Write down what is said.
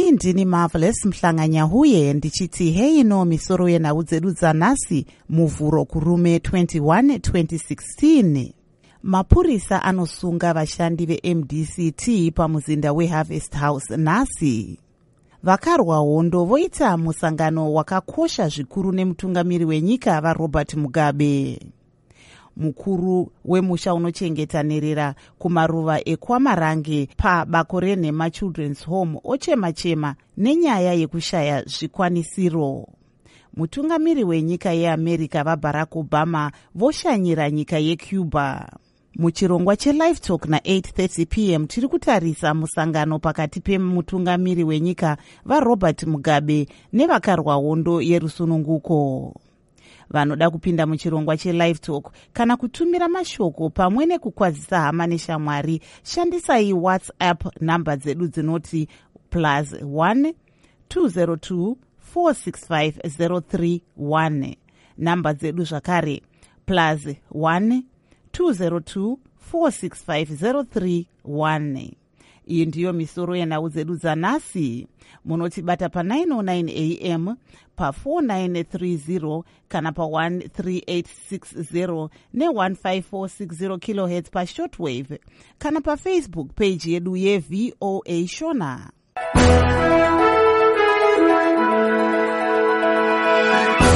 ini ndini Marvelous Mhlanganyahuye ndichiti heino misoro yenhau dzedu dzanhasi muvhuro kurume 21 2016. Mapurisa anosunga vashandi veMDCT pamuzinda weHarvest House nhasi. Vakarwa hondo voita musangano wakakosha zvikuru nemutungamiri wenyika vaRobert Mugabe. Mukuru wemusha unochengeta nherera kumaruva eKwamarange pabako renhema Children's Home ochema-chema nenyaya yekushaya zvikwanisiro. Mutungamiri wenyika yeAmerica vaBarack Obama voshanyira nyika yeCuba. Muchirongwa cheLive Talk na8:30 p.m. tiri kutarisa musangano pakati pemutungamiri wenyika vaRobert Mugabe nevakarwa hondo yerusununguko. Vanoda kupinda muchirongwa cheLive Talk kana kutumira mashoko pamwe nekukwazisa hama neshamwari, shandisai WhatsApp namba dzedu dzinoti +1 202 465 031. Namba dzedu zvakare +1 202 465 031. Iyi ndiyo misoro yenhau dzedu dzanhasi. Munotibata pa909 am, pa4930 kana pa13860 ne15460 kHz pashortwave kana paFacebook page yedu yeVOA Shona.